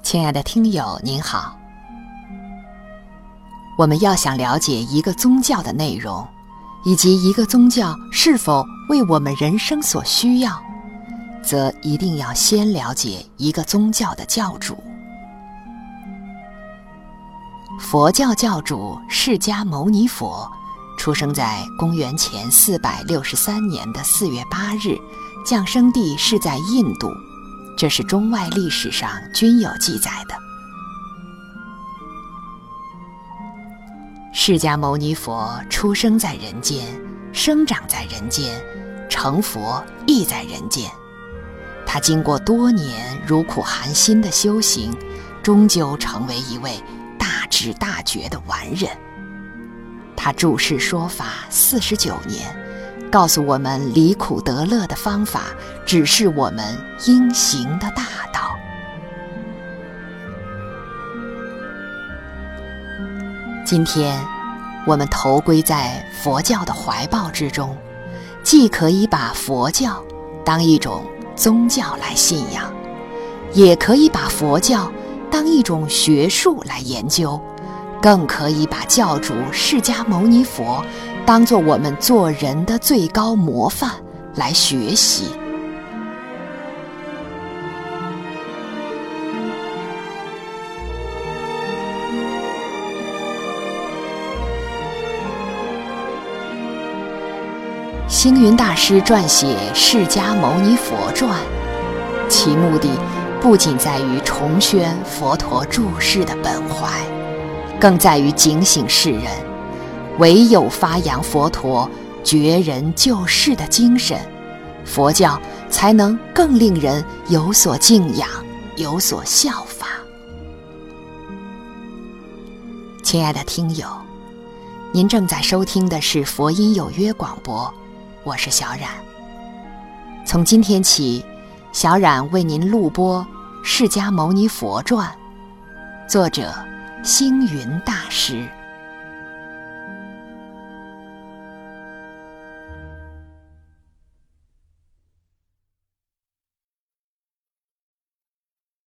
亲爱的听友您好，我们要想了解一个宗教的内容，以及一个宗教是否为我们人生所需要，则一定要先了解一个宗教的教主。佛教教主释迦牟尼佛出生在公元前463年的4月8日，降生地是在印度，这是中外历史上均有记载的。释迦牟尼佛出生在人间，生长在人间，成佛亦在人间。他经过多年如苦寒心的修行，终究成为一位大智大觉的完人。他著世说法49年，告诉我们离苦得乐的方法，指示我们应行的大道。今天我们投归在佛教的怀抱之中，既可以把佛教当一种宗教来信仰，也可以把佛教当一种学术来研究，更可以把教主释迦牟尼佛当作我们做人的最高模范来学习。星云大师撰写《释迦牟尼佛传》，其目的不仅在于重宣佛陀住世的本怀，更在于警醒世人，唯有发扬佛陀觉人救世的精神，佛教才能更令人有所敬仰，有所效法。亲爱的听友，您正在收听的是佛音有约广播，我是小冉。从今天起，小冉为您录播《释迦牟尼佛传》，作者星云大师。